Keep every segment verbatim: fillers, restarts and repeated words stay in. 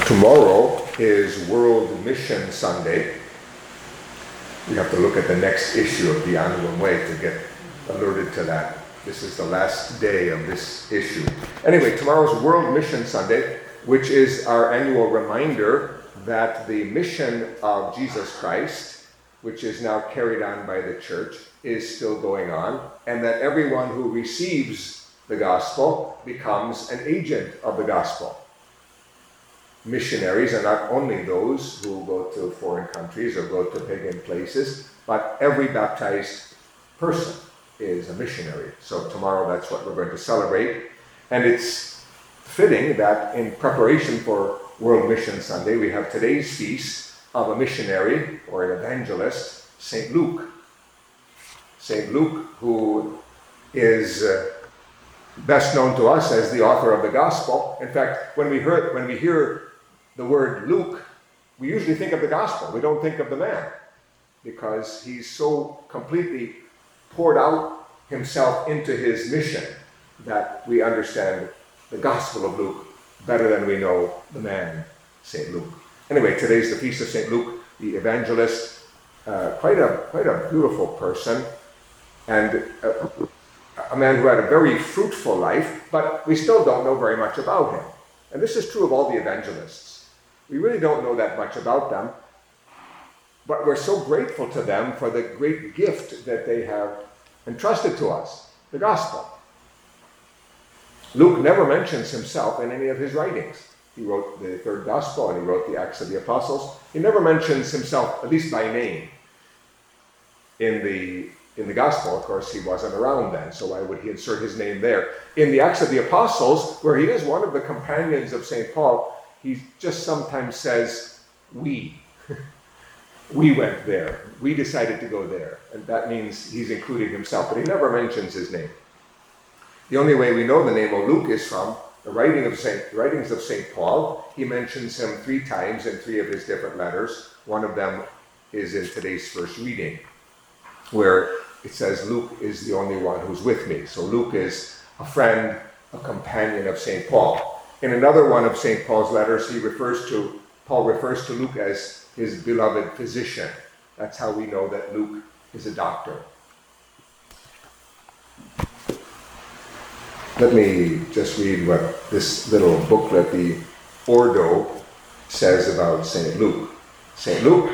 Tomorrow is World Mission Sunday. We have to look at the next issue of the Annual Way to get alerted to that. This is the last day of this issue. Anyway, tomorrow's World Mission Sunday, which is our annual reminder that the mission of Jesus Christ, which is now carried on by the church, is still going on, and that everyone who receives the gospel becomes an agent of the gospel. Missionaries are not only those who go to foreign countries or go to pagan places, but every baptized person is a missionary. So tomorrow that's what we're going to celebrate. And it's fitting that in preparation for World Mission Sunday, we have today's feast of a missionary or an evangelist, Saint Luke. Saint Luke, who is uh, best known to us as the author of the gospel. In fact, when we hear, when we hear the word Luke, we usually think of the gospel. We don't think of the man, because he's so completely poured out himself into his mission that we understand the gospel of Luke better than we know the man, Saint Luke. Anyway, today's the feast of Saint Luke, the evangelist, uh, quite a quite a beautiful person, and a, a man who had a very fruitful life, but we still don't know very much about him. And this is true of all the evangelists. We really don't know that much about them, but we're so grateful to them for the great gift that they have entrusted to us, the gospel. Luke never mentions himself in any of his writings. He wrote the third gospel and he wrote the Acts of the Apostles. He never mentions himself, at least by name. In the, in the gospel, of course, he wasn't around then, so why would he insert his name there? In the Acts of the Apostles, where he is one of the companions of Saint Paul, he just sometimes says, we. We went there. We decided to go there. And that means he's including himself, but he never mentions his name. The only way we know the name of Luke is from the writing of Saint, writings of Saint Paul. He mentions him three times in three of his different letters. One of them is in today's first reading, where it says Luke is the only one who's with me. So Luke is a friend, a companion of Saint Paul. In another one of Saint Paul's letters, he refers to, Paul refers to Luke as his beloved physician. That's how we know that Luke is a doctor. Let me just read what this little booklet, the Ordo, says about Saint Luke. Saint Luke,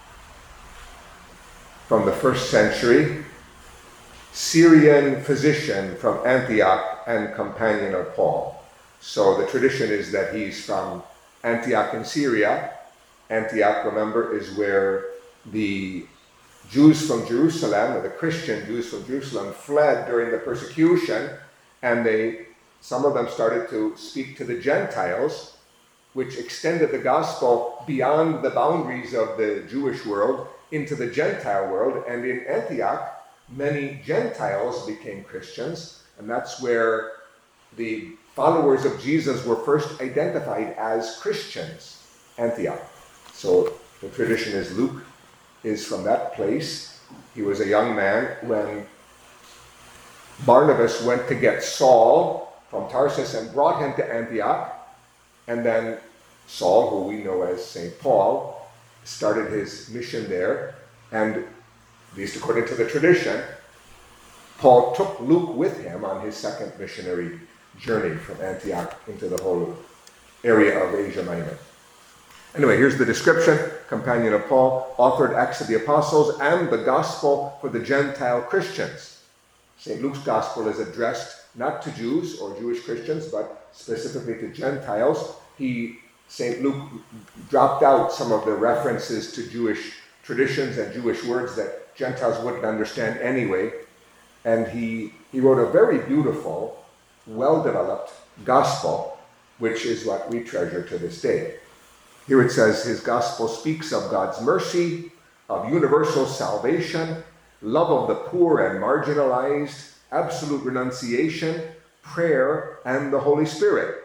from the first century, Syrian physician from Antioch and companion of Paul. So the tradition is that he's from Antioch in Syria. Antioch, remember, is where the Jews from Jerusalem, or the Christian Jews from Jerusalem, fled during the persecution, and they, some of them started to speak to the Gentiles, which extended the gospel beyond the boundaries of the Jewish world into the Gentile world. And in Antioch, many Gentiles became Christians, and that's where the followers of Jesus were first identified as Christians, Antioch. So the tradition is Luke is from that place. He was a young man when Barnabas went to get Saul from Tarsus and brought him to Antioch. And then Saul, who we know as Saint Paul, started his mission there. And at least according to the tradition, Paul took Luke with him on his second missionary journey from Antioch into the whole area of Asia Minor. Anyway, here's the description. Companion of Paul, authored Acts of the Apostles and the Gospel for the Gentile Christians. Saint Luke's Gospel is addressed not to Jews or Jewish Christians, but specifically to Gentiles. He, Saint Luke, dropped out some of the references to Jewish traditions and Jewish words that Gentiles wouldn't understand anyway. And he, he wrote a very beautiful, well-developed gospel, which is what we treasure to this day. Here it says, his gospel speaks of God's mercy, of universal salvation, love of the poor and marginalized, absolute renunciation, prayer, and the Holy Spirit.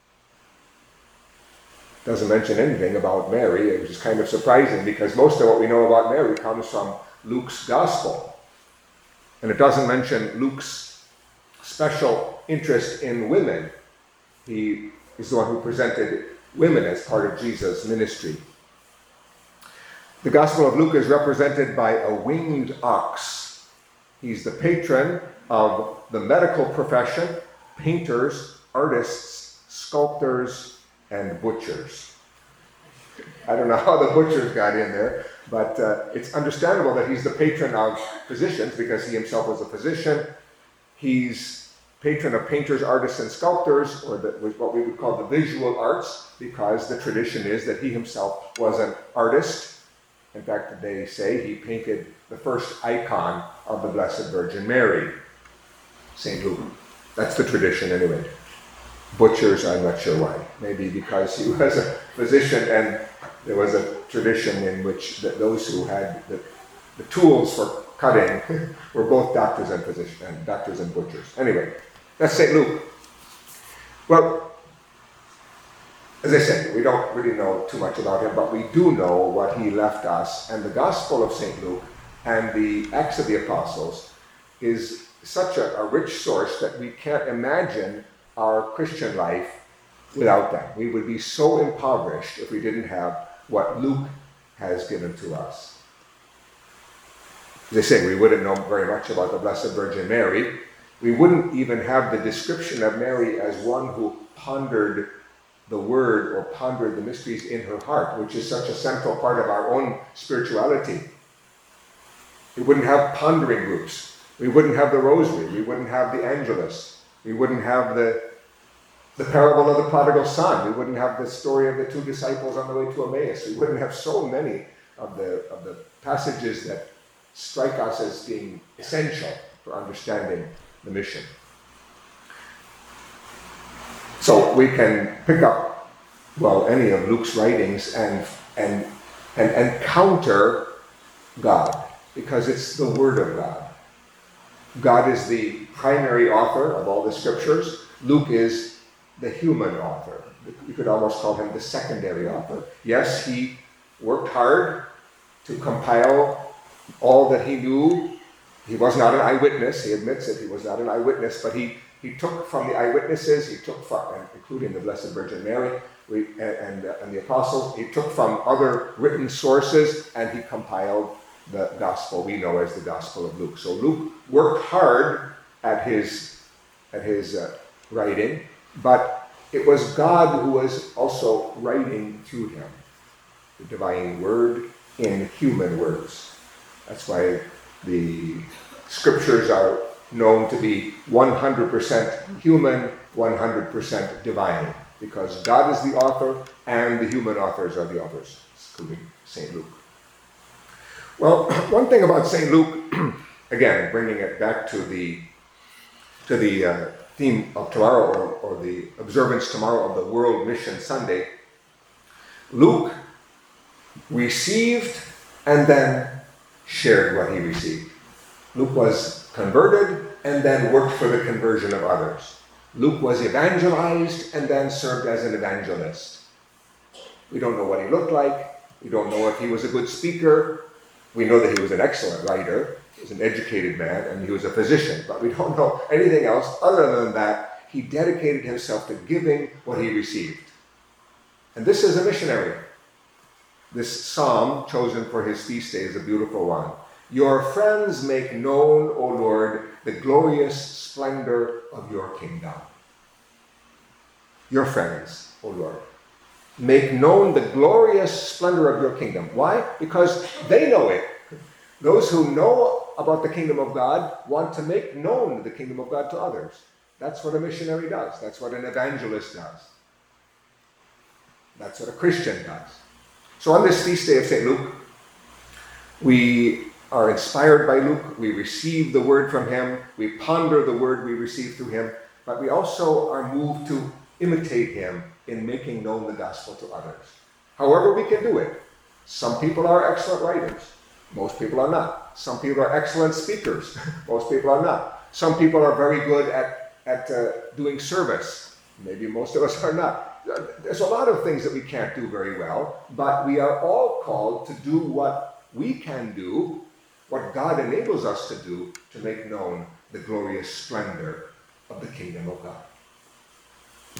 Doesn't mention anything about Mary, which is kind of surprising because most of what we know about Mary comes from Luke's gospel. And it doesn't mention Luke's special interest in women. He is the one who presented women as part of Jesus' ministry. The Gospel of Luke is represented by a winged ox. He's the patron of the medical profession, painters, artists, sculptors, and butchers. I don't know how the butchers got in there, but uh, it's understandable that he's the patron of physicians because he himself was a physician. He's patron of painters, artists, and sculptors, or the, what we would call the visual arts, because the tradition is that he himself was an artist. In fact, they say he painted the first icon of the Blessed Virgin Mary, Saint Luke. That's the tradition anyway. Butchers, I'm not sure why. Maybe because he was a physician and there was a tradition in which the, those who had the, the tools for cutting were both doctors and physicians, and doctors and butchers. Anyway, that's Saint Luke. Well, as I said, we don't really know too much about him, but we do know what he left us. And the Gospel of Saint Luke and the Acts of the Apostles is such a, a rich source that we can't imagine our Christian life without them. We would be so impoverished if we didn't have what Luke has given to us. As I say, we wouldn't know very much about the Blessed Virgin Mary. We wouldn't even have the description of Mary as one who pondered the word or pondered the mysteries in her heart, which is such a central part of our own spirituality. We wouldn't have pondering groups. We wouldn't have the rosary. We wouldn't have the Angelus. We wouldn't have the, the parable of the prodigal son. We wouldn't have the story of the two disciples on the way to Emmaus. We wouldn't have so many of the, of the passages that strike us as being essential for understanding the mission. So we can pick up, well, any of Luke's writings and, and, and, and counter God, because it's the Word of God. God is the primary author of all the scriptures. Luke is the human author. You could almost call him the secondary author. Yes, he worked hard to compile all that he knew. He was not an eyewitness. He admits it. He was not an eyewitness, but he He took from the eyewitnesses, he took from, including the Blessed Virgin Mary we, and, and, uh, and the apostles, he took from other written sources and he compiled the gospel we know as the Gospel of Luke. So Luke worked hard at his, at his uh, writing, but it was God who was also writing through him, the divine word in human words. That's why the scriptures are known to be one hundred percent human, one hundred percent divine, because God is the author and the human authors are the authors, including Saint Luke. Well, one thing about Saint Luke, again, bringing it back to the to the uh, theme of tomorrow, or, or the observance tomorrow of the World Mission Sunday, Luke received and then shared what he received. Luke was converted and then worked for the conversion of others. Luke was evangelized and then served as an evangelist. We don't know what he looked like. We don't know if he was a good speaker. We know that he was an excellent writer. He was an educated man and he was a physician, but we don't know anything else other than that he dedicated himself to giving what he received. And this is a missionary. This psalm chosen for his feast day is a beautiful one. Your friends make known, O Lord, the glorious splendor of your kingdom. Your friends, O Lord, make known the glorious splendor of your kingdom. Why? Because they know it. Those who know about the kingdom of God want to make known the kingdom of God to others. That's what a missionary does. That's what an evangelist does. That's what a Christian does. So on this feast day of Saint Luke, we are inspired by Luke, we receive the word from him, we ponder the word we receive through him, but we also are moved to imitate him in making known the gospel to others. However we can do it. Some people are excellent writers. Most people are not. Some people are excellent speakers. Most people are not. Some people are very good at, at uh, doing service. Maybe most of us are not. There's a lot of things that we can't do very well, but we are all called to do what we can do, what God enables us to do, to make known the glorious splendor of the kingdom of God.